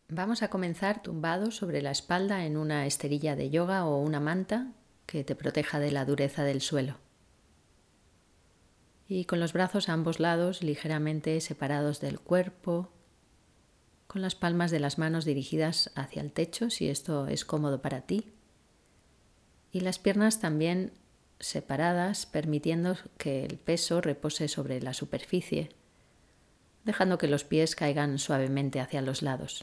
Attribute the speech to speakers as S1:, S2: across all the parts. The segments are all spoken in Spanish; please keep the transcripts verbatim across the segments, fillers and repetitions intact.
S1: Vamos a comenzar tumbado sobre la espalda en una esterilla de yoga o una manta que te proteja de la dureza del suelo. Y con los brazos a ambos lados ligeramente separados del cuerpo, con las palmas de las manos dirigidas hacia el techo si esto es cómodo para ti. Y las piernas también separadas, permitiendo que el peso repose sobre la superficie, dejando que los pies caigan suavemente hacia los lados.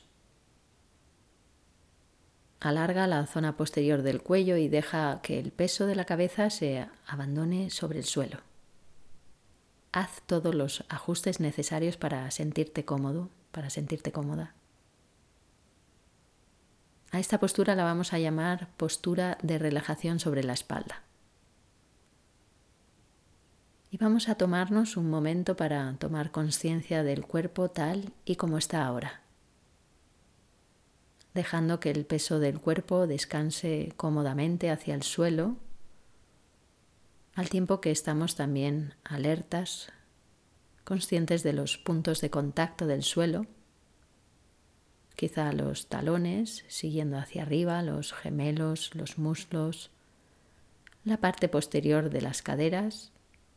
S1: Alarga la zona posterior del cuello y deja que el peso de la cabeza se abandone sobre el suelo. Haz todos los ajustes necesarios para sentirte cómodo, para sentirte cómoda. A esta postura la vamos a llamar postura de relajación sobre la espalda. Y vamos a tomarnos un momento para tomar conciencia del cuerpo tal y como está ahora, dejando que el peso del cuerpo descanse cómodamente hacia el suelo, al tiempo que estamos también alertas, conscientes de los puntos de contacto del suelo, quizá los talones siguiendo hacia arriba, los gemelos, los muslos, la parte posterior de las caderas,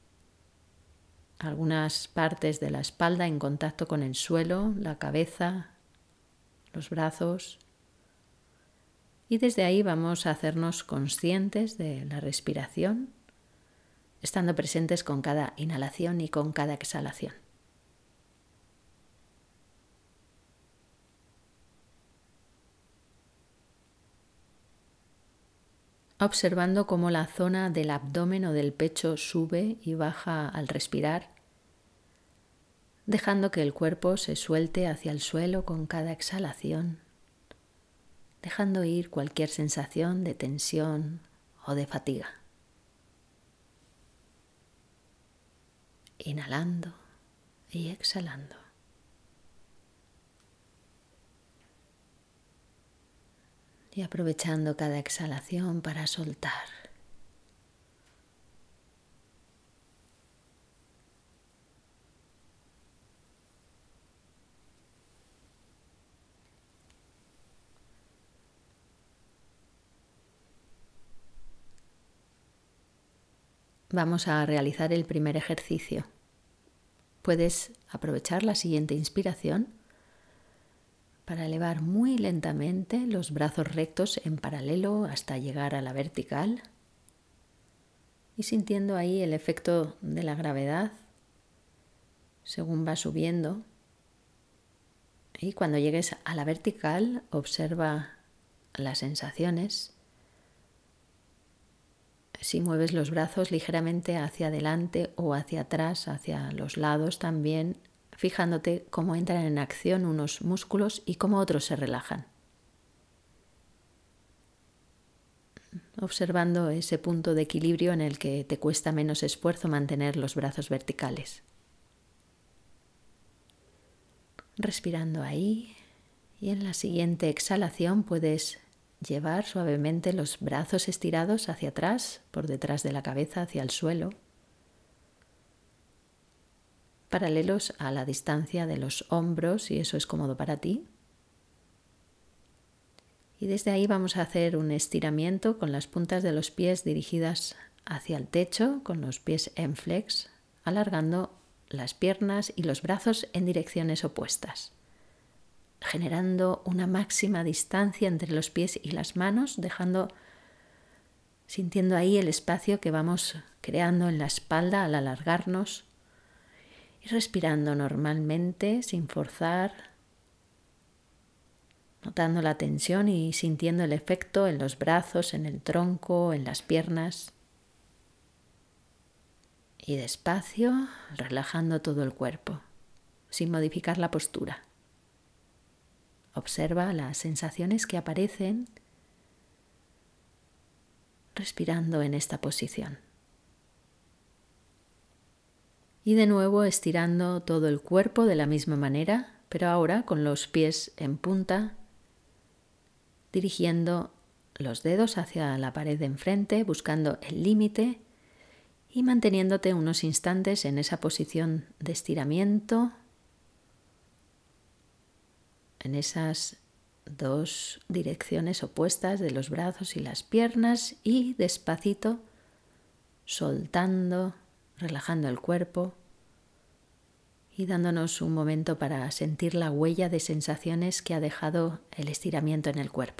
S1: algunas partes de la espalda en contacto con el suelo, la cabeza, los brazos. Y desde ahí vamos a hacernos conscientes de la respiración, estando presentes con cada inhalación y con cada exhalación. Observando cómo la zona del abdomen o del pecho sube y baja al respirar, dejando que el cuerpo se suelte hacia el suelo con cada exhalación, dejando ir cualquier sensación de tensión o de fatiga. Inhalando y exhalando. Y aprovechando cada exhalación para soltar. Vamos a realizar el primer ejercicio. Puedes aprovechar la siguiente inspiración para elevar muy lentamente los brazos rectos en paralelo hasta llegar a la vertical y sintiendo ahí el efecto de la gravedad según va subiendo. Y cuando llegues a la vertical, observa las sensaciones. Si mueves los brazos ligeramente hacia adelante o hacia atrás, hacia los lados también, fijándote cómo entran en acción unos músculos y cómo otros se relajan. Observando ese punto de equilibrio en el que te cuesta menos esfuerzo mantener los brazos verticales. Respirando ahí, y en la siguiente exhalación puedes llevar suavemente los brazos estirados hacia atrás, por detrás de la cabeza, hacia el suelo, paralelos a la distancia de los hombros, si eso es cómodo para ti. Y desde ahí vamos a hacer un estiramiento con las puntas de los pies dirigidas hacia el techo, con los pies en flex, alargando las piernas y los brazos en direcciones opuestas, generando una máxima distancia entre los pies y las manos, dejando, sintiendo ahí el espacio que vamos creando en la espalda al alargarnos y respirando normalmente sin forzar, notando la tensión y sintiendo el efecto en los brazos, en el tronco, en las piernas. Y despacio, relajando todo el cuerpo, sin modificar la postura. Observa las sensaciones que aparecen respirando en esta posición. Y de nuevo estirando todo el cuerpo de la misma manera, pero ahora con los pies en punta, dirigiendo los dedos hacia la pared de enfrente, buscando el límite y manteniéndote unos instantes en esa posición de estiramiento, en esas dos direcciones opuestas de los brazos y las piernas y despacito soltando, relajando el cuerpo y dándonos un momento para sentir la huella de sensaciones que ha dejado el estiramiento en el cuerpo.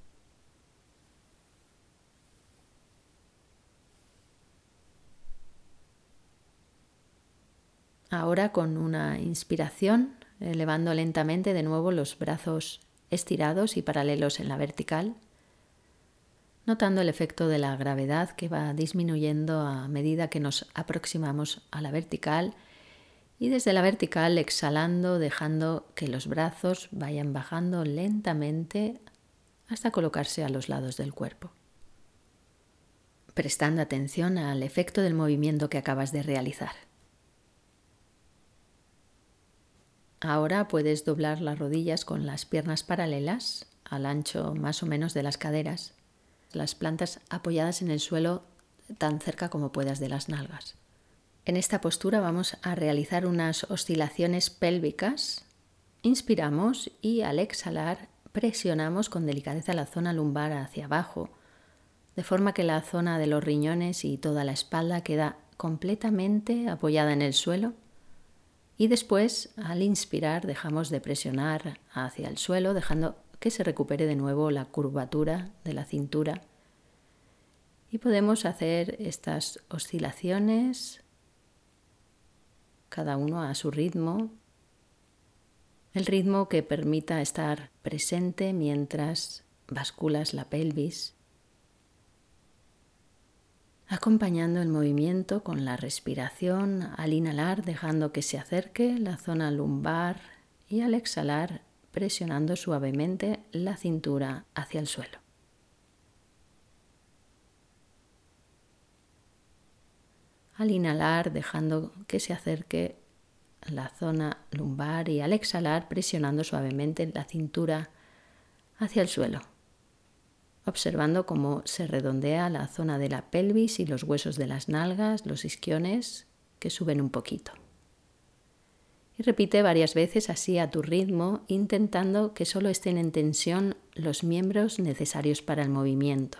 S1: Ahora con una inspiración, elevando lentamente de nuevo los brazos estirados y paralelos en la vertical, notando el efecto de la gravedad que va disminuyendo a medida que nos aproximamos a la vertical y desde la vertical exhalando, dejando que los brazos vayan bajando lentamente hasta colocarse a los lados del cuerpo, prestando atención al efecto del movimiento que acabas de realizar. Ahora puedes doblar las rodillas con las piernas paralelas, al ancho más o menos de las caderas, las plantas apoyadas en el suelo tan cerca como puedas de las nalgas. En esta postura vamos a realizar unas oscilaciones pélvicas. Inspiramos y al exhalar presionamos con delicadeza la zona lumbar hacia abajo, de forma que la zona de los riñones y toda la espalda queda completamente apoyada en el suelo. Y después, al inspirar, dejamos de presionar hacia el suelo, dejando que se recupere de nuevo la curvatura de la cintura. Y podemos hacer estas oscilaciones, cada uno a su ritmo, el ritmo que permita estar presente mientras basculas la pelvis, acompañando el movimiento con la respiración al inhalar, dejando que se acerque la zona lumbar y al exhalar, presionando suavemente la cintura hacia el suelo. Al inhalar, dejando que se acerque la zona lumbar y al exhalar, presionando suavemente la cintura hacia el suelo, observando cómo se redondea la zona de la pelvis y los huesos de las nalgas, los isquiones, que suben un poquito. Y repite varias veces así a tu ritmo, intentando que solo estén en tensión los miembros necesarios para el movimiento,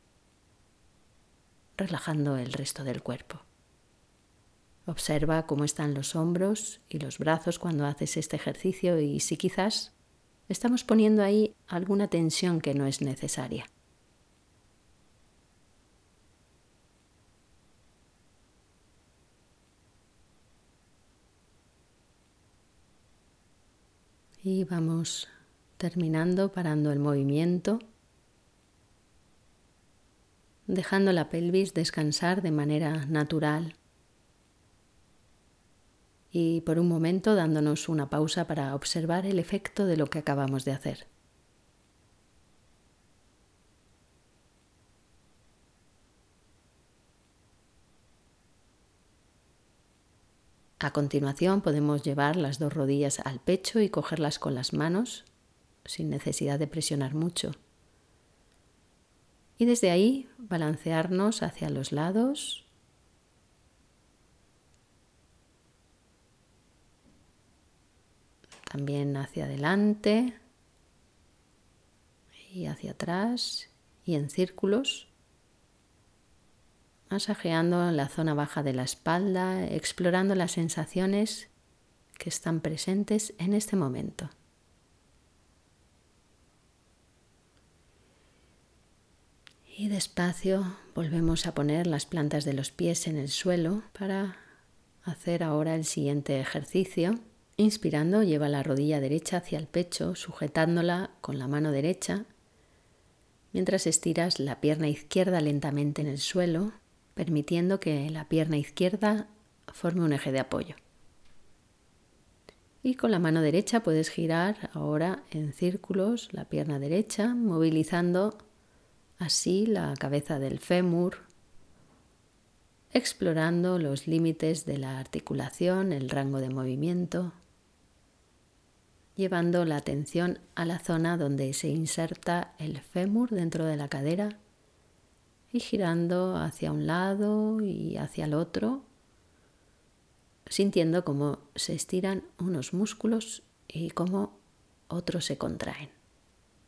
S1: relajando el resto del cuerpo. Observa cómo están los hombros y los brazos cuando haces este ejercicio y si quizás estamos poniendo ahí alguna tensión que no es necesaria. Y vamos terminando, parando el movimiento, dejando la pelvis descansar de manera natural y por un momento dándonos una pausa para observar el efecto de lo que acabamos de hacer. A continuación podemos llevar las dos rodillas al pecho y cogerlas con las manos sin necesidad de presionar mucho. Y desde ahí balancearnos hacia los lados, también hacia adelante y hacia atrás y en círculos, masajeando la zona baja de la espalda, explorando las sensaciones que están presentes en este momento. Y despacio volvemos a poner las plantas de los pies en el suelo para hacer ahora el siguiente ejercicio. Inspirando, lleva la rodilla derecha hacia el pecho, sujetándola con la mano derecha, mientras estiras la pierna izquierda lentamente en el suelo, permitiendo que la pierna izquierda forme un eje de apoyo. Y con la mano derecha puedes girar ahora en círculos la pierna derecha, movilizando así la cabeza del fémur, explorando los límites de la articulación, el rango de movimiento, llevando la atención a la zona donde se inserta el fémur dentro de la cadera y girando hacia un lado y hacia el otro, sintiendo cómo se estiran unos músculos y cómo otros se contraen.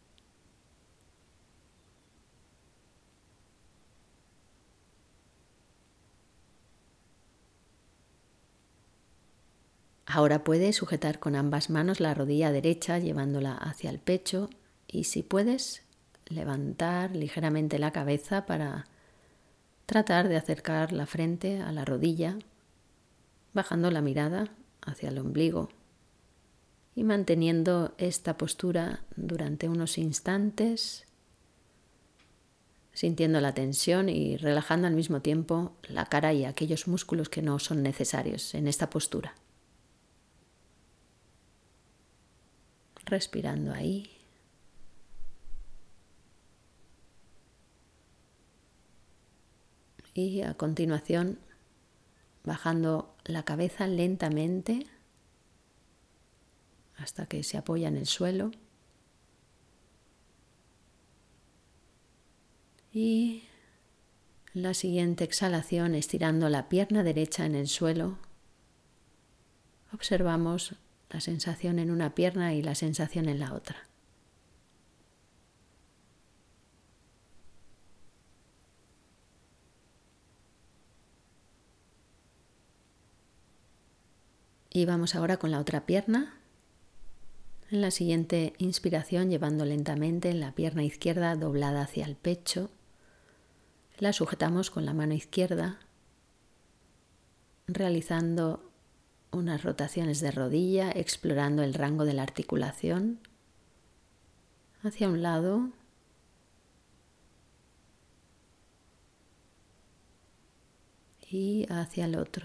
S1: Ahora puedes sujetar con ambas manos la rodilla derecha llevándola hacia el pecho y si puedes levantar ligeramente la cabeza para tratar de acercar la frente a la rodilla, bajando la mirada hacia el ombligo y manteniendo esta postura durante unos instantes, sintiendo la tensión y relajando al mismo tiempo la cara y aquellos músculos que no son necesarios en esta postura. Respirando ahí. Y a continuación, bajando la cabeza lentamente hasta que se apoya en el suelo. Y la siguiente exhalación, estirando la pierna derecha en el suelo, observamos la sensación en una pierna y la sensación en la otra. Y vamos ahora con la otra pierna. En la siguiente inspiración, llevando lentamente la pierna izquierda doblada hacia el pecho, la sujetamos con la mano izquierda, realizando unas rotaciones de rodilla, explorando el rango de la articulación hacia un lado y hacia el otro.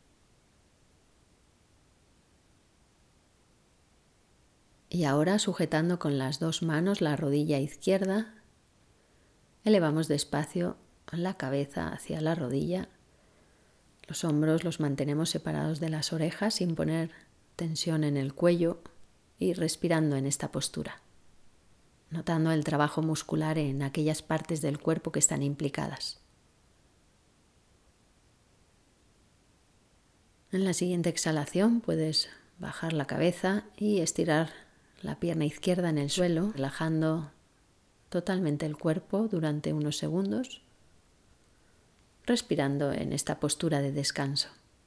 S1: Y ahora, sujetando con las dos manos la rodilla izquierda, elevamos despacio la cabeza hacia la rodilla. Los hombros los mantenemos separados de las orejas sin poner tensión en el cuello y respirando en esta postura, notando el trabajo muscular en aquellas partes del cuerpo que están implicadas. En la siguiente exhalación puedes bajar la cabeza y estirar la pierna izquierda en el suelo, relajando totalmente el cuerpo durante unos segundos, respirando en esta postura de descanso.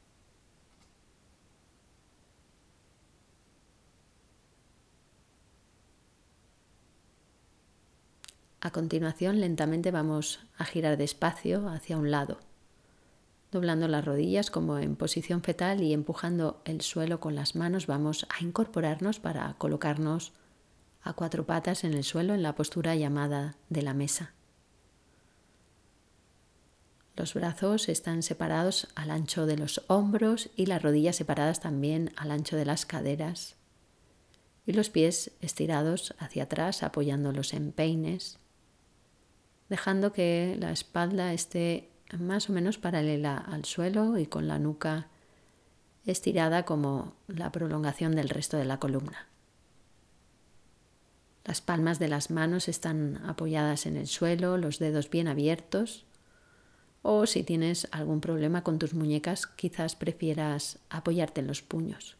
S1: A continuación, lentamente vamos a girar despacio hacia un lado, doblando las rodillas como en posición fetal y empujando el suelo con las manos. Vamos a incorporarnos para colocarnos a cuatro patas en el suelo en la postura llamada de la mesa. Los brazos están separados al ancho de los hombros y las rodillas separadas también al ancho de las caderas y los pies estirados hacia atrás apoyando los empeines, dejando que la espalda esté más o menos paralela al suelo y con la nuca estirada como la prolongación del resto de la columna. Las palmas de las manos están apoyadas en el suelo, los dedos bien abiertos, o si tienes algún problema con tus muñecas, quizás prefieras apoyarte en los puños.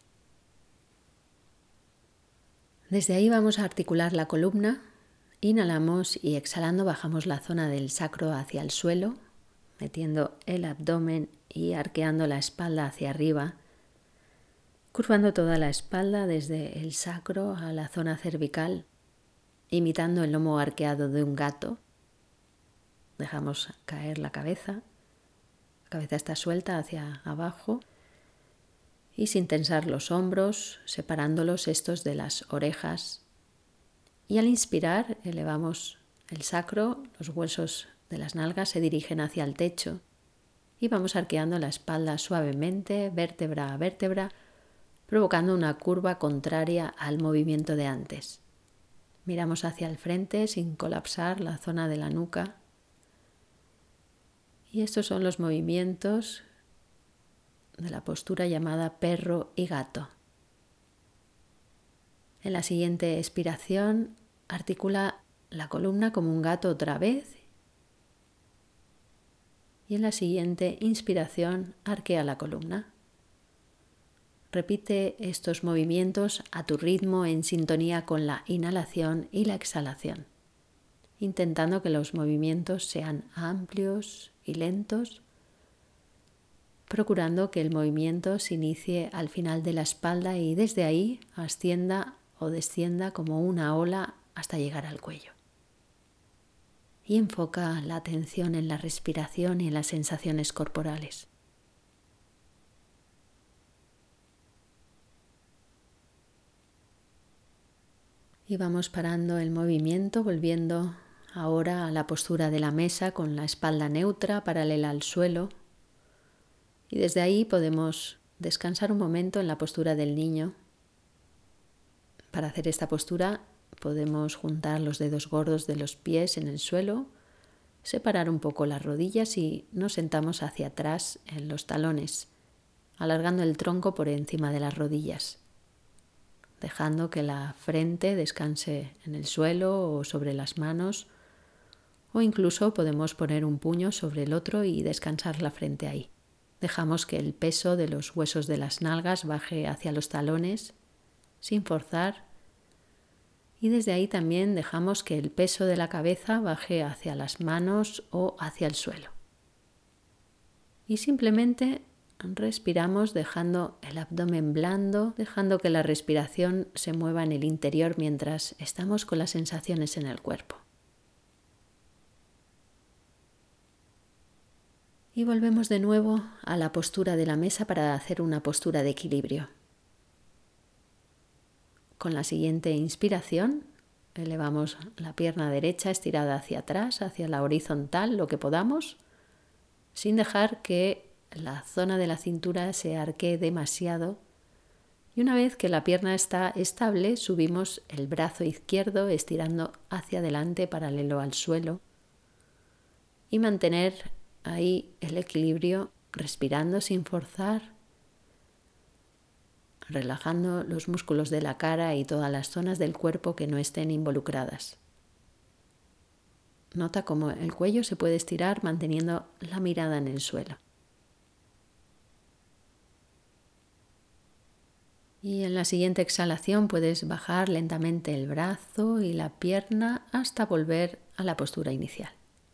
S1: Desde ahí vamos a articular la columna. Inhalamos y exhalando bajamos la zona del sacro hacia el suelo, metiendo el abdomen y arqueando la espalda hacia arriba, curvando toda la espalda desde el sacro a la zona cervical, imitando el lomo arqueado de un gato. Dejamos caer la cabeza, la cabeza está suelta hacia abajo y sin tensar los hombros, separándolos estos de las orejas. Y al inspirar elevamos el sacro, los huesos de las nalgas se dirigen hacia el techo y vamos arqueando la espalda suavemente, vértebra a vértebra, provocando una curva contraria al movimiento de antes. Miramos hacia el frente sin colapsar la zona de la nuca. Y estos son los movimientos de la postura llamada perro y gato. En la siguiente expiración, articula la columna como un gato otra vez. Y en la siguiente inspiración, arquea la columna. Repite estos movimientos a tu ritmo en sintonía con la inhalación y la exhalación, intentando que los movimientos sean amplios y lentos, procurando que el movimiento se inicie al final de la espalda y desde ahí ascienda o descienda como una ola hasta llegar al cuello. Y enfoca la atención en la respiración y en las sensaciones corporales. Y vamos parando el movimiento, volviendo ahora a la postura de la mesa con la espalda neutra, paralela al suelo. Y desde ahí podemos descansar un momento en la postura del niño. Para hacer esta postura podemos juntar los dedos gordos de los pies en el suelo, separar un poco las rodillas y nos sentamos hacia atrás en los talones, alargando el tronco por encima de las rodillas, dejando que la frente descanse en el suelo o sobre las manos, o incluso podemos poner un puño sobre el otro y descansar la frente ahí. Dejamos que el peso de los huesos de las nalgas baje hacia los talones sin forzar y desde ahí también dejamos que el peso de la cabeza baje hacia las manos o hacia el suelo. Y simplemente respiramos dejando el abdomen blando, dejando que la respiración se mueva en el interior mientras estamos con las sensaciones en el cuerpo. Y volvemos de nuevo a la postura de la mesa para hacer una postura de equilibrio. Con la siguiente inspiración, elevamos la pierna derecha estirada hacia atrás, hacia la horizontal, lo que podamos, sin dejar que la zona de la cintura se arquee demasiado. Y una vez que la pierna está estable, subimos el brazo izquierdo estirando hacia adelante paralelo al suelo y mantener ahí el equilibrio, respirando sin forzar, relajando los músculos de la cara y todas las zonas del cuerpo que no estén involucradas. Nota cómo el cuello se puede estirar manteniendo la mirada en el suelo. Y en la siguiente exhalación puedes bajar lentamente el brazo y la pierna hasta volver a la postura inicial.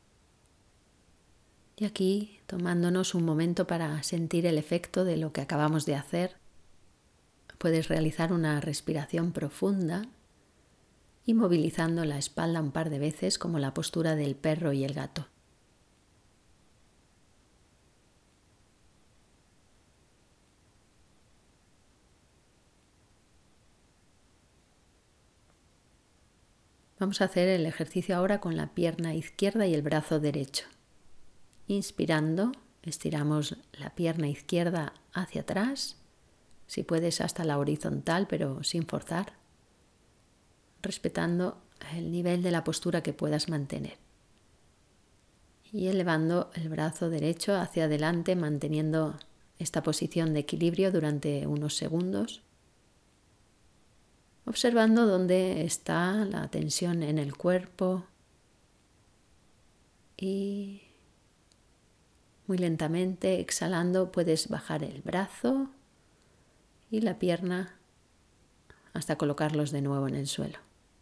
S1: Y aquí, tomándonos un momento para sentir el efecto de lo que acabamos de hacer, puedes realizar una respiración profunda y movilizando la espalda un par de veces como la postura del perro y el gato. Vamos a hacer el ejercicio ahora con la pierna izquierda y el brazo derecho. Inspirando, estiramos la pierna izquierda hacia atrás, si puedes hasta la horizontal pero sin forzar, respetando el nivel de la postura que puedas mantener. Y elevando el brazo derecho hacia adelante, manteniendo esta posición de equilibrio durante unos segundos, observando dónde está la tensión en el cuerpo y muy lentamente exhalando puedes bajar el brazo y la pierna hasta colocarlos de nuevo en el suelo.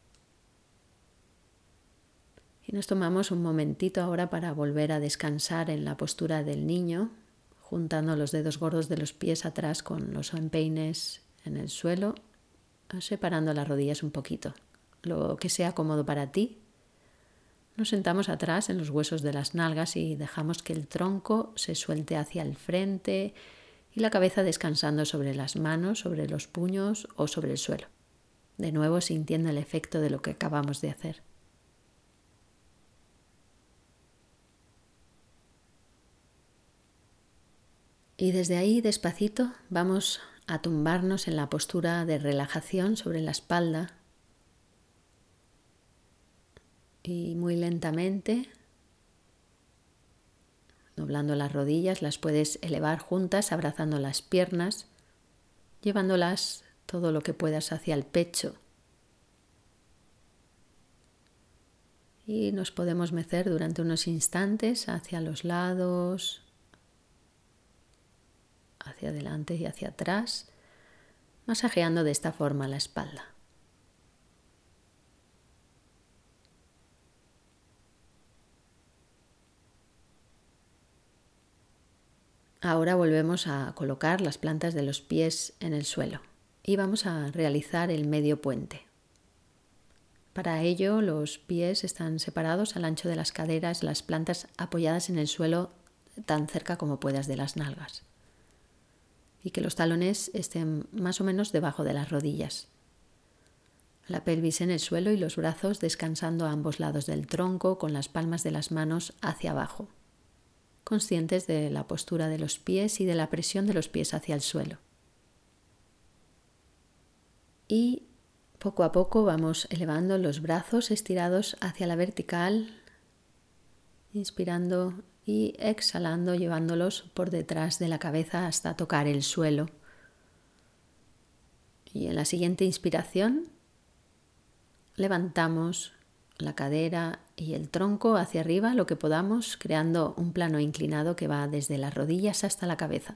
S1: Y nos tomamos un momentito ahora para volver a descansar en la postura del niño, juntando los dedos gordos de los pies atrás con los empeines en el suelo, separando las rodillas un poquito, lo que sea cómodo para ti. Nos sentamos atrás en los huesos de las nalgas y dejamos que el tronco se suelte hacia el frente y la cabeza descansando sobre las manos, sobre los puños o sobre el suelo. De nuevo sintiendo el efecto de lo que acabamos de hacer. Y desde ahí, despacito, vamos a tumbarnos en la postura de relajación sobre la espalda. Y muy lentamente, doblando las rodillas, las puedes elevar juntas, abrazando las piernas, llevándolas todo lo que puedas hacia el pecho. Y nos podemos mecer durante unos instantes hacia los lados, hacia adelante y hacia atrás, masajeando de esta forma la espalda. Ahora volvemos a colocar las plantas de los pies en el suelo y vamos a realizar el medio puente. Para ello, los pies están separados al ancho de las caderas, las plantas apoyadas en el suelo tan cerca como puedas de las nalgas. Y que los talones estén más o menos debajo de las rodillas. La pelvis en el suelo y los brazos descansando a ambos lados del tronco con las palmas de las manos hacia abajo, conscientes de la postura de los pies y de la presión de los pies hacia el suelo. Y poco a poco vamos elevando los brazos estirados hacia la vertical, inspirando y exhalando, llevándolos por detrás de la cabeza hasta tocar el suelo. Y en la siguiente inspiración levantamos la cadera y el tronco hacia arriba lo que podamos, creando un plano inclinado que va desde las rodillas hasta la cabeza.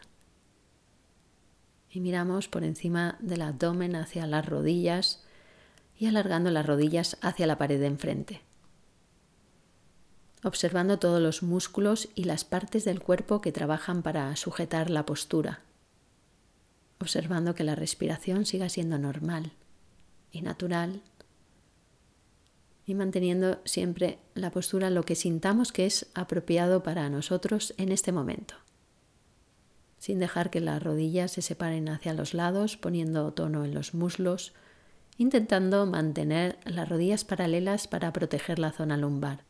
S1: Y miramos por encima del abdomen hacia las rodillas y alargando las rodillas hacia la pared de enfrente. Observando todos los músculos y las partes del cuerpo que trabajan para sujetar la postura. Observando que la respiración siga siendo normal y natural. Y manteniendo siempre la postura lo que sintamos que es apropiado para nosotros en este momento. Sin dejar que las rodillas se separen hacia los lados, poniendo tono en los muslos, intentando mantener las rodillas paralelas para proteger la zona lumbar.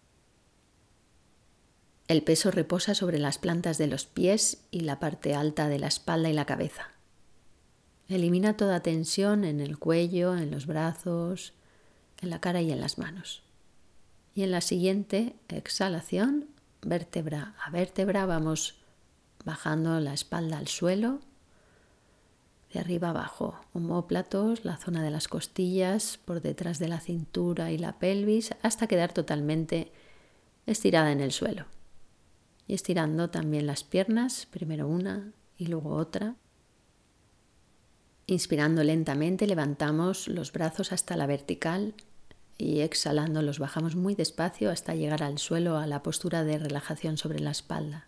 S1: El peso reposa sobre las plantas de los pies y la parte alta de la espalda y la cabeza. Elimina toda tensión en el cuello, en los brazos, en la cara y en las manos. Y en la siguiente exhalación, vértebra a vértebra, vamos bajando la espalda al suelo, de arriba abajo, omóplatos, la zona de las costillas, por detrás de la cintura y la pelvis, hasta quedar totalmente estirada en el suelo. Y estirando también las piernas, primero una y luego otra. Inspirando lentamente, levantamos los brazos hasta la vertical y exhalando los bajamos muy despacio hasta llegar al suelo, a la postura de relajación sobre la espalda.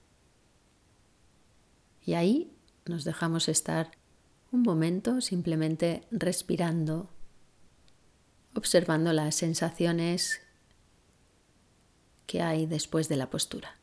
S1: Y ahí nos dejamos estar un momento simplemente respirando, observando las sensaciones que hay después de la postura.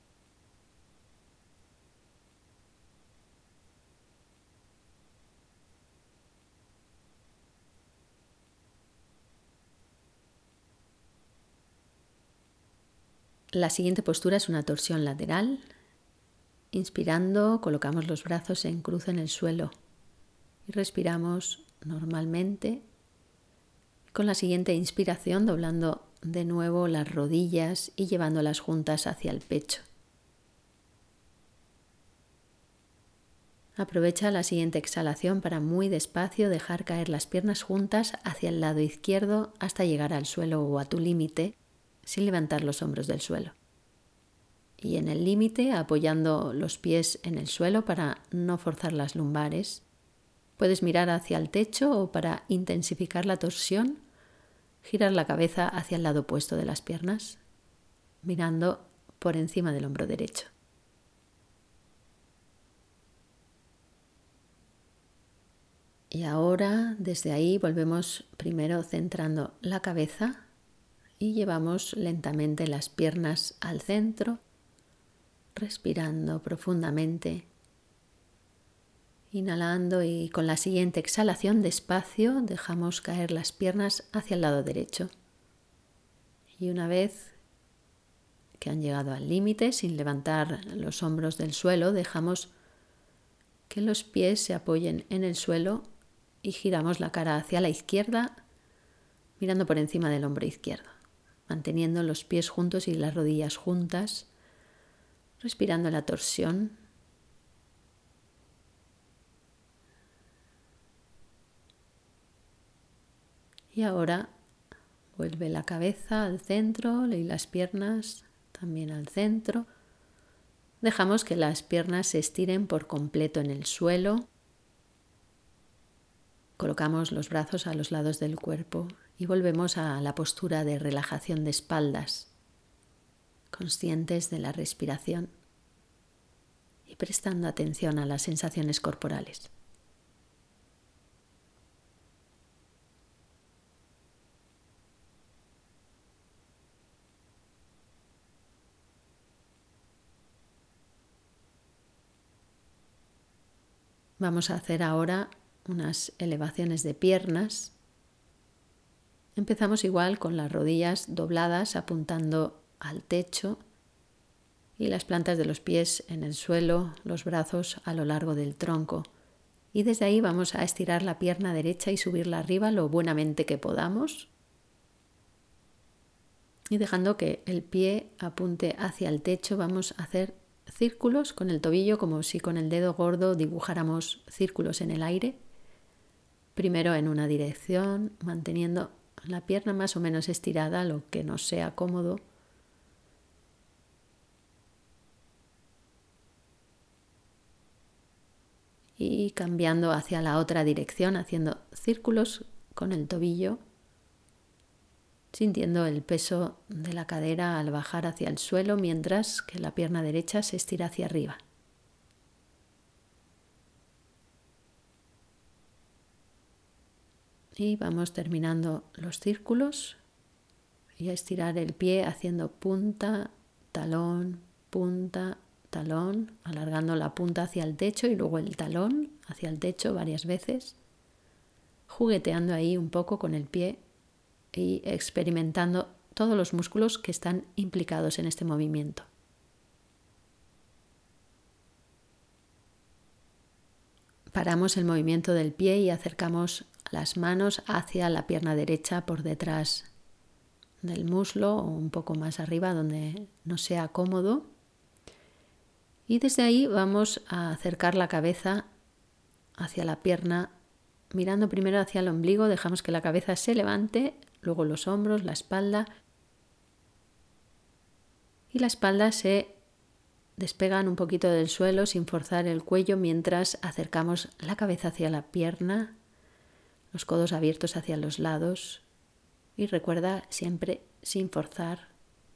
S1: La siguiente postura es una torsión lateral. Inspirando, colocamos los brazos en cruz en el suelo y respiramos normalmente. Con la siguiente inspiración, doblando de nuevo las rodillas y llevándolas juntas hacia el pecho. Aprovecha la siguiente exhalación para muy despacio dejar caer las piernas juntas hacia el lado izquierdo hasta llegar al suelo o a tu límite, sin levantar los hombros del suelo. Y en el límite, apoyando los pies en el suelo para no forzar las lumbares. Puedes mirar hacia el techo o, para intensificar la torsión, girar la cabeza hacia el lado opuesto de las piernas, mirando por encima del hombro derecho. Y ahora, desde ahí, volvemos primero centrando la cabeza y llevamos lentamente las piernas al centro, respirando profundamente, inhalando, y con la siguiente exhalación despacio dejamos caer las piernas hacia el lado derecho. Y una vez que han llegado al límite, sin levantar los hombros del suelo, dejamos que los pies se apoyen en el suelo y giramos la cara hacia la izquierda, mirando por encima del hombro izquierdo, manteniendo los pies juntos y las rodillas juntas, respirando la torsión. Y ahora vuelve la cabeza al centro y las piernas también al centro. Dejamos que las piernas se estiren por completo en el suelo. Colocamos los brazos a los lados del cuerpo y volvemos a la postura de relajación de espaldas, conscientes de la respiración. Y y prestando atención a las sensaciones corporales. Vamos a hacer ahora unas elevaciones de piernas. Empezamos igual con las rodillas dobladas apuntando al techo y las plantas de los pies en el suelo, los brazos a lo largo del tronco. Y desde ahí vamos a estirar la pierna derecha y subirla arriba lo buenamente que podamos. Y dejando que el pie apunte hacia el techo, vamos a hacer círculos con el tobillo, como si con el dedo gordo dibujáramos círculos en el aire. Primero en una dirección, manteniendo la pierna más o menos estirada, lo que nos sea cómodo. Y cambiando hacia la otra dirección, haciendo círculos con el tobillo, sintiendo el peso de la cadera al bajar hacia el suelo, mientras que la pierna derecha se estira hacia arriba. Y vamos terminando los círculos y a estirar el pie haciendo punta, talón, punta, talón, alargando la punta hacia el techo y luego el talón hacia el techo varias veces, jugueteando ahí un poco con el pie y experimentando todos los músculos que están implicados en este movimiento. Paramos el movimiento del pie y acercamos las manos hacia la pierna derecha por detrás del muslo o un poco más arriba donde nos sea cómodo. Y desde ahí vamos a acercar la cabeza hacia la pierna, mirando primero hacia el ombligo, dejamos que la cabeza se levante, luego los hombros, la espalda. Y la espalda se despegan un poquito del suelo sin forzar el cuello mientras acercamos la cabeza hacia la pierna, los codos abiertos hacia los lados y recuerda siempre sin forzar.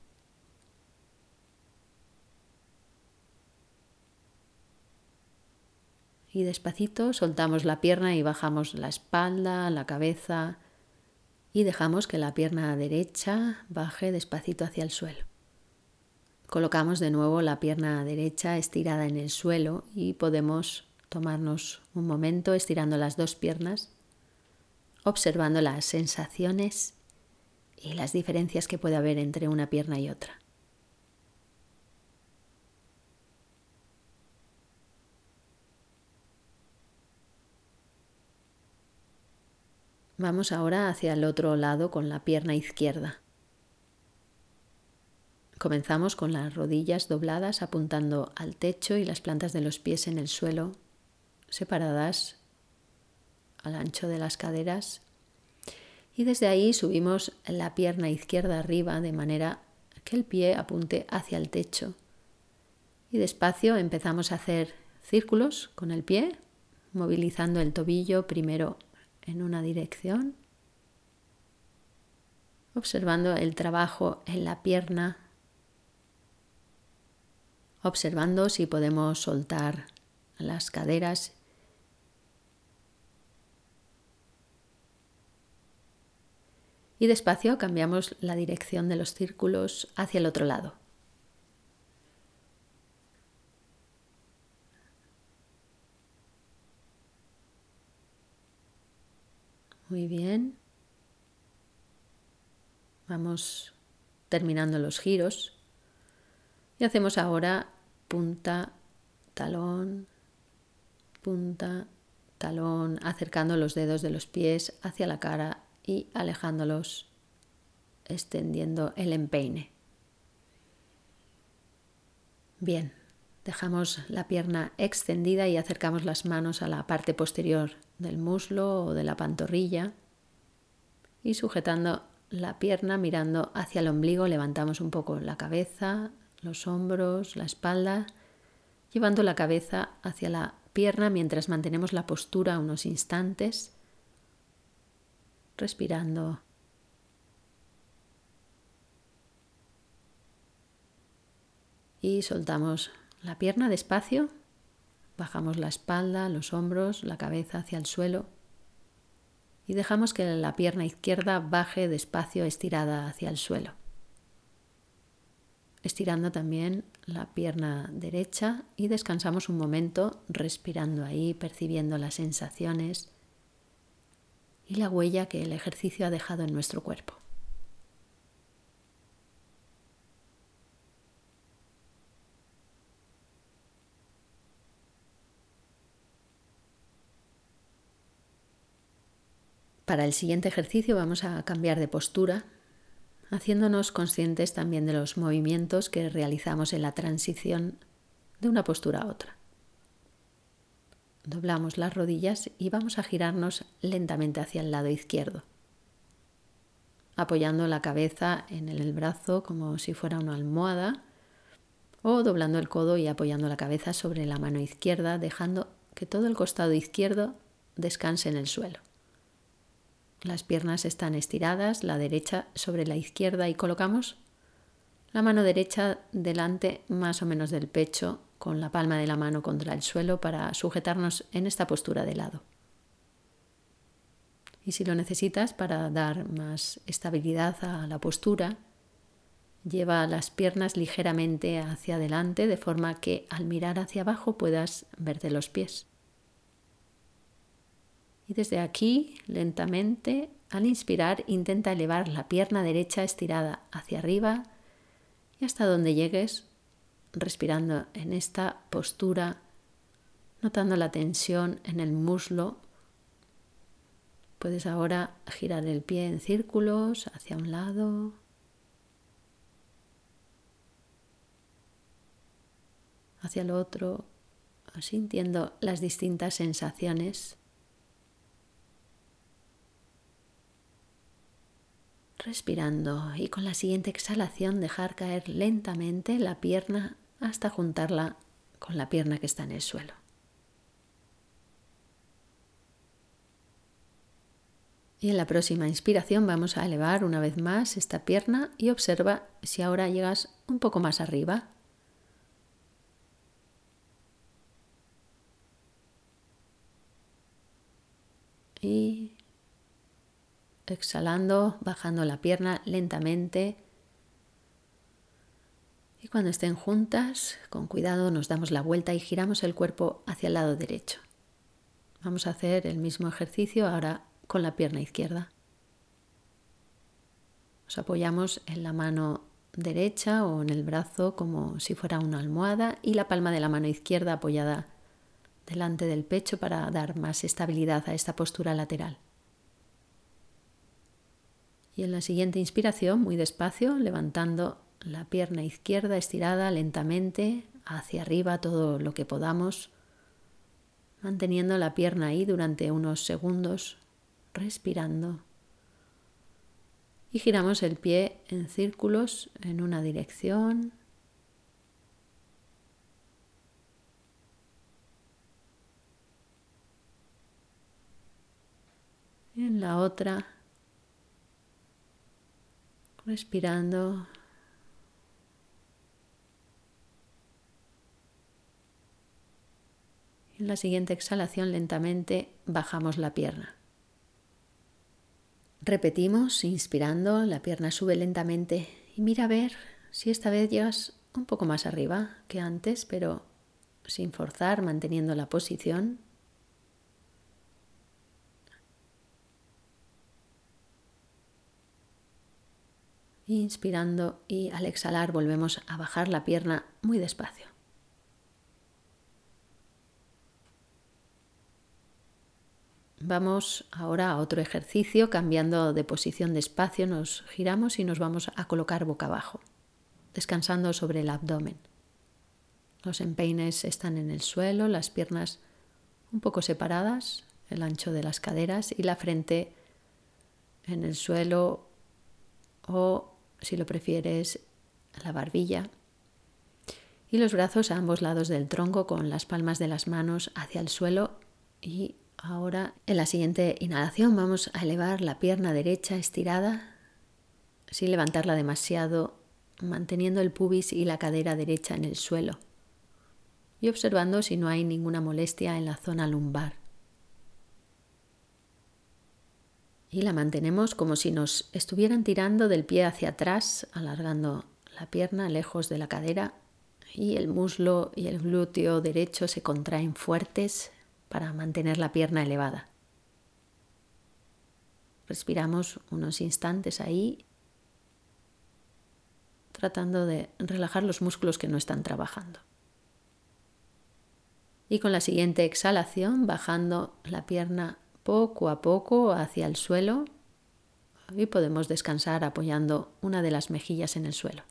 S1: Y despacito soltamos la pierna y bajamos la espalda, la cabeza y dejamos que la pierna derecha baje despacito hacia el suelo. Colocamos de nuevo la pierna derecha estirada en el suelo y podemos tomarnos un momento estirando las dos piernas, observando las sensaciones y las diferencias que puede haber entre una pierna y otra. Vamos ahora hacia el otro lado con la pierna izquierda. Comenzamos con las rodillas dobladas apuntando al techo y las plantas de los pies en el suelo, separadas al ancho de las caderas. Y desde ahí subimos la pierna izquierda arriba de manera que el pie apunte hacia el techo. Y despacio empezamos a hacer círculos con el pie, movilizando el tobillo primero en una dirección, observando el trabajo en la pierna, observando si podemos soltar las caderas y despacio cambiamos la dirección de los círculos hacia el otro lado. Muy bien. Vamos terminando los giros y hacemos ahora punta, talón, punta, talón, acercando los dedos de los pies hacia la cara y alejándolos, extendiendo el empeine. Bien, dejamos la pierna extendida y acercamos las manos a la parte posterior del muslo o de la pantorrilla y sujetando la pierna mirando hacia el ombligo levantamos un poco la cabeza, los hombros, la espalda, llevando la cabeza hacia la pierna mientras mantenemos la postura unos instantes, respirando. Y soltamos la pierna despacio Bajamos la espalda, los hombros, la cabeza hacia el suelo y dejamos que la pierna izquierda baje despacio estirada hacia el suelo. Estirando también la pierna derecha y descansamos un momento respirando ahí, percibiendo las sensaciones y la huella que el ejercicio ha dejado en nuestro cuerpo. Para el siguiente ejercicio vamos a cambiar de postura, haciéndonos conscientes también de los movimientos que realizamos en la transición de una postura a otra. Doblamos las rodillas y vamos a girarnos lentamente hacia el lado izquierdo, apoyando la cabeza en el brazo como si fuera una almohada o doblando el codo y apoyando la cabeza sobre la mano izquierda, dejando que todo el costado izquierdo descanse en el suelo. Las piernas están estiradas, la derecha sobre la izquierda y colocamos la mano derecha delante más o menos del pecho con la palma de la mano contra el suelo para sujetarnos en esta postura de lado. Y si lo necesitas para dar más estabilidad a la postura, lleva las piernas ligeramente hacia adelante de forma que al mirar hacia abajo puedas verte los pies. Y desde aquí, lentamente, al inspirar, intenta elevar la pierna derecha estirada hacia arriba y hasta donde llegues, respirando en esta postura, notando la tensión en el muslo. Puedes ahora girar el pie en círculos hacia un lado, hacia el otro, sintiendo las distintas sensaciones. Respirando y con la siguiente exhalación dejar caer lentamente la pierna hasta juntarla con la pierna que está en el suelo. Y en la próxima inspiración vamos a elevar una vez más esta pierna y observa si ahora llegas un poco más arriba. Y exhalando, bajando la pierna lentamente. Y cuando estén juntas, con cuidado nos damos la vuelta y giramos el cuerpo hacia el lado derecho. Vamos a hacer el mismo ejercicio ahora con la pierna izquierda. Nos apoyamos en la mano derecha o en el brazo como si fuera una almohada y la palma de la mano izquierda apoyada delante del pecho para dar más estabilidad a esta postura lateral. Y en la siguiente inspiración, muy despacio, levantando la pierna izquierda estirada lentamente hacia arriba todo lo que podamos, manteniendo la pierna ahí durante unos segundos, respirando. Y giramos el pie en círculos en una dirección. Y en la otra. Respirando. En la siguiente exhalación lentamente bajamos la pierna. Repetimos, inspirando, la pierna sube lentamente y mira a ver si esta vez llegas un poco más arriba que antes, pero sin forzar, manteniendo la posición. Inspirando y al exhalar volvemos a bajar la pierna muy despacio. Vamos ahora a otro ejercicio, cambiando de posición despacio, nos giramos y nos vamos a colocar boca abajo, descansando sobre el abdomen. Los empeines están en el suelo, las piernas un poco separadas, el ancho de las caderas y la frente en el suelo o, si lo prefieres, la barbilla. Y los brazos a ambos lados del tronco con las palmas de las manos hacia el suelo. Y ahora, en la siguiente inhalación, vamos a elevar la pierna derecha estirada, sin levantarla demasiado, manteniendo el pubis y la cadera derecha en el suelo. y observando si no hay ninguna molestia en la zona lumbar. Y la mantenemos como si nos estuvieran tirando del pie hacia atrás, alargando la pierna lejos de la cadera, y el muslo y el glúteo derecho se contraen fuertes para mantener la pierna elevada. Respiramos unos instantes ahí, tratando de relajar los músculos que no están trabajando. Y con la siguiente exhalación, bajando la pierna poco a poco hacia el suelo, y podemos descansar apoyando una de las mejillas en el suelo.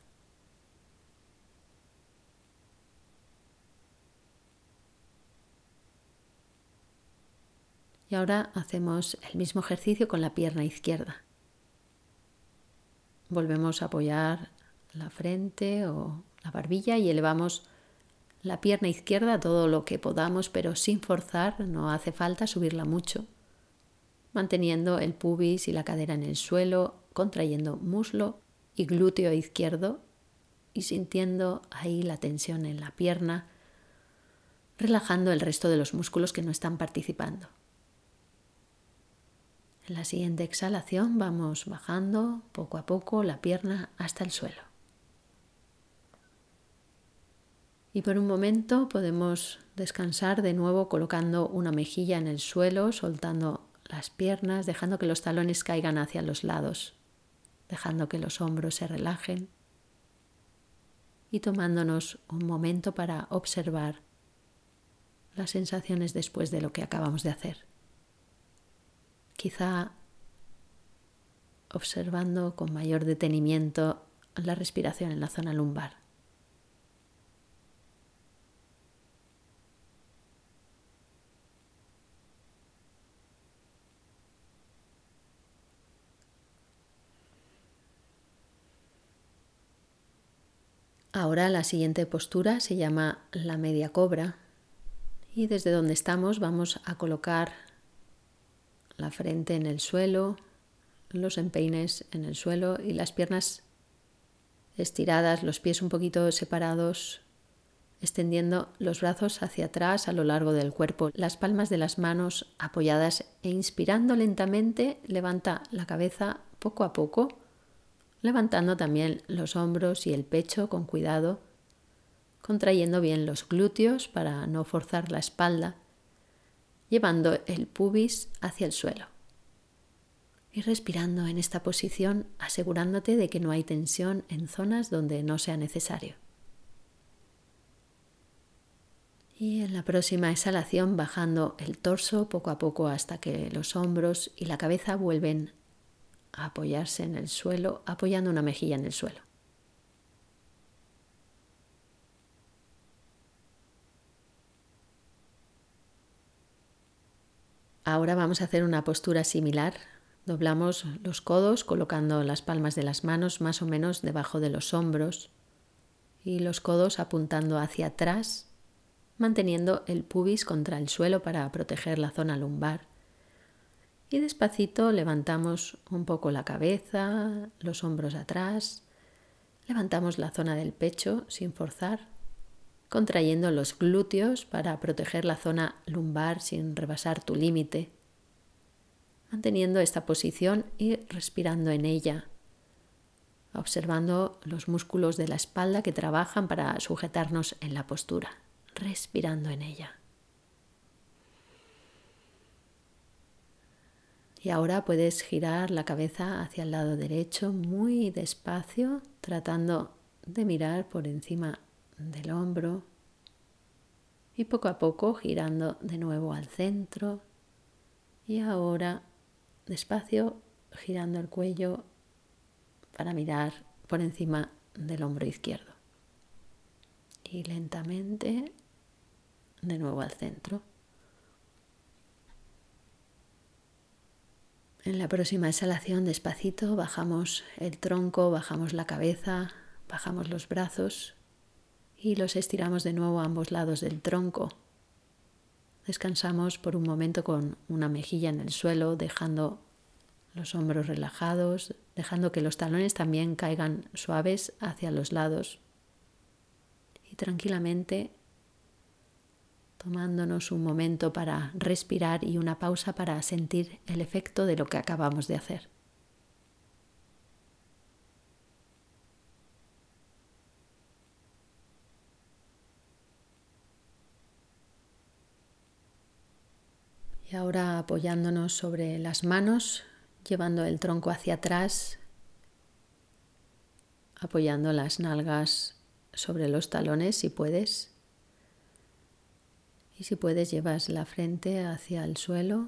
S1: Y ahora hacemos el mismo ejercicio con la pierna izquierda. Volvemos a apoyar la frente o la barbilla y elevamos la pierna izquierda todo lo que podamos, pero sin forzar, no hace falta subirla mucho, manteniendo el pubis y la cadera en el suelo, contrayendo muslo y glúteo izquierdo y sintiendo ahí la tensión en la pierna, relajando el resto de los músculos que no están participando. En la siguiente exhalación vamos bajando poco a poco la pierna hasta el suelo. Y por un momento podemos descansar de nuevo colocando una mejilla en el suelo, soltando las piernas, dejando que los talones caigan hacia los lados, dejando que los hombros se relajen y tomándonos un momento para observar las sensaciones después de lo que acabamos de hacer. Quizá observando con mayor detenimiento la respiración en la zona lumbar. Ahora la siguiente postura se llama la media cobra y desde donde estamos vamos a colocar la frente en el suelo, los empeines en el suelo y las piernas estiradas, los pies un poquito separados, extendiendo los brazos hacia atrás a lo largo del cuerpo, las palmas de las manos apoyadas e inspirando lentamente, levanta la cabeza poco a poco, levantando también los hombros y el pecho con cuidado, contrayendo bien los glúteos para no forzar la espalda, llevando el pubis hacia el suelo. Y respirando en esta posición, asegurándote de que no hay tensión en zonas donde no sea necesario. Y en la próxima exhalación, bajando el torso poco a poco hasta que los hombros y la cabeza vuelven a apoyarse en el suelo, apoyando una mejilla en el suelo. Ahora vamos a hacer una postura similar. Doblamos los codos colocando las palmas de las manos más o menos debajo de los hombros y los codos apuntando hacia atrás, manteniendo el pubis contra el suelo para proteger la zona lumbar. Y despacito levantamos un poco la cabeza, los hombros atrás, levantamos la zona del pecho sin forzar, contrayendo los glúteos para proteger la zona lumbar sin rebasar tu límite, manteniendo esta posición y respirando en ella, observando los músculos de la espalda que trabajan para sujetarnos en la postura, respirando en ella. Y ahora puedes girar la cabeza hacia el lado derecho muy despacio, tratando de mirar por encima del hombro y poco a poco girando de nuevo al centro y ahora despacio girando el cuello para mirar por encima del hombro izquierdo y lentamente de nuevo al centro. En la próxima exhalación, despacito, bajamos el tronco, bajamos la cabeza, bajamos los brazos y los estiramos de nuevo a ambos lados del tronco. Descansamos por un momento con una mejilla en el suelo, dejando los hombros relajados, dejando que los talones también caigan suaves hacia los lados. Y tranquilamente tomándonos un momento para respirar y una pausa para sentir el efecto de lo que acabamos de hacer. Y ahora apoyándonos sobre las manos, llevando el tronco hacia atrás, apoyando las nalgas sobre los talones si puedes. Y si puedes, llevas la frente hacia el suelo.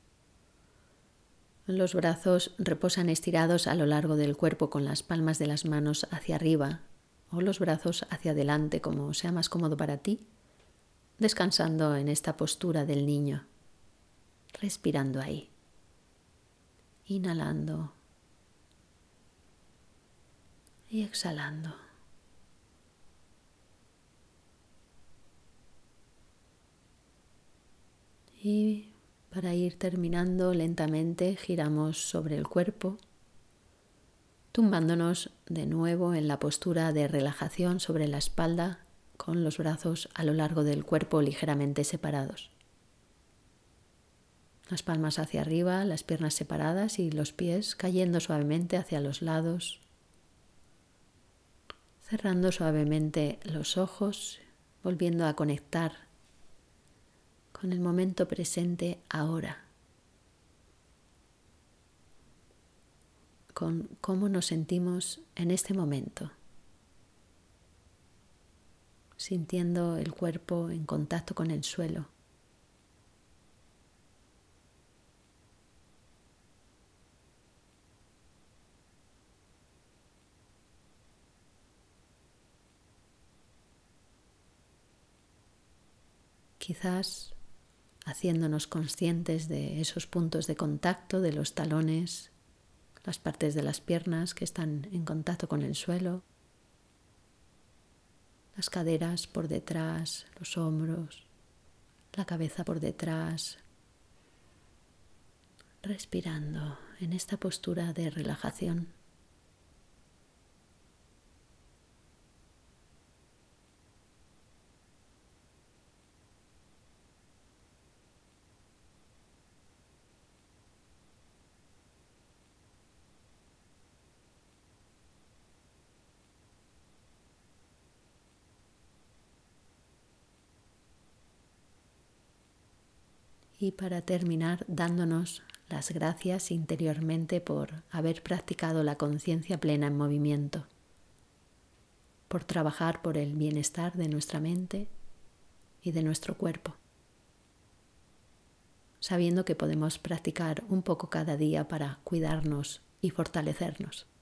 S1: Los brazos reposan estirados a lo largo del cuerpo con las palmas de las manos hacia arriba o los brazos hacia adelante, como sea más cómodo para ti, descansando en esta postura del niño, respirando ahí, inhalando y exhalando. Y para ir terminando lentamente, giramos sobre el cuerpo, tumbándonos de nuevo en la postura de relajación sobre la espalda, con los brazos a lo largo del cuerpo ligeramente separados. Las palmas hacia arriba, las piernas separadas y los pies cayendo suavemente hacia los lados, cerrando suavemente los ojos, volviendo a conectar con el momento presente ahora, con cómo nos sentimos en este momento, sintiendo el cuerpo en contacto con el suelo. Quizás haciéndonos conscientes de esos puntos de contacto, de los talones, las partes de las piernas que están en contacto con el suelo, las caderas por detrás, los hombros, la cabeza por detrás, respirando en esta postura de relajación. Y para terminar, dándonos las gracias interiormente por haber practicado la conciencia plena en movimiento, por trabajar por el bienestar de nuestra mente y de nuestro cuerpo, sabiendo que podemos practicar un poco cada día para cuidarnos y fortalecernos.